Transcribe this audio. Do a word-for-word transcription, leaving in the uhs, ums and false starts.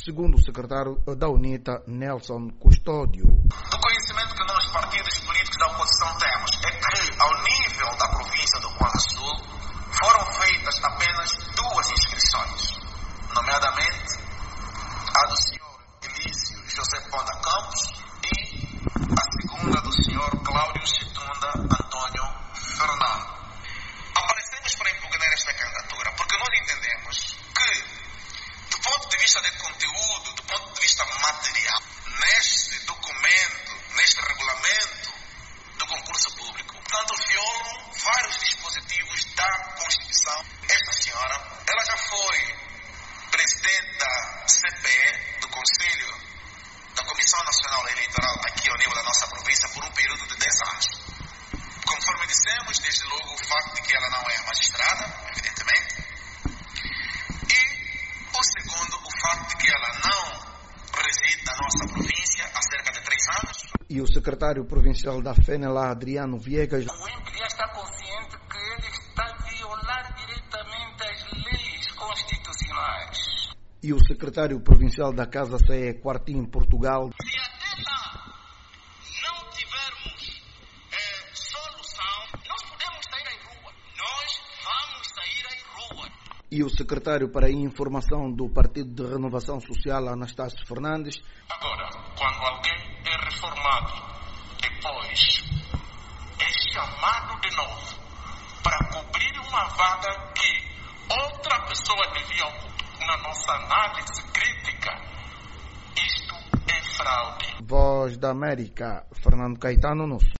segundo o secretário da UNITA, Nelson Custódio. Do conhecimento que nós, partidos políticos da oposição, temos é que, ao nível da província do Quadro Sul, foram feitas apenas duas inscrições, nomeadamente a do senhor Elísio José Ponda Campos e a segunda do senhor Cláudio Chitunda Antônio Fernando. Aparecemos para impugnar esta candidatura porque nós entendemos que, do ponto de vista de conteúdo, do ponto de vista material, neste documento, neste regulamento do concurso público, portanto, violam vários dispositivos da Constituição. Esta senhora, ela já foi presidente da C P E, do Conselho da Comissão Nacional Eleitoral, aqui ao nível da nossa província, por um período de dez anos. Conforme dissemos, desde logo o facto de que ela não é magistrada, evidentemente, e o segundo, o facto de que ela não reside na nossa província há cerca de três anos. E o secretário provincial da FENELA, Adriano Viegas, o INPE está consciente que ele está a violar diretamente as leis constitucionais. E o secretário provincial da Casa C E Quartim, Portugal, Se até lá não tivermos é, solução, nós podemos sair à rua. Nós vamos sair à rua. e o secretário para a Informação do Partido de Renovação Social, Anastácio Fernandes. Agora, quando alguém é reformado, depois é chamado de novo para cobrir uma vaga que outra pessoa devia ocupar, na nossa análise crítica, isto é fraude. Voz da América, Fernando Caetano, no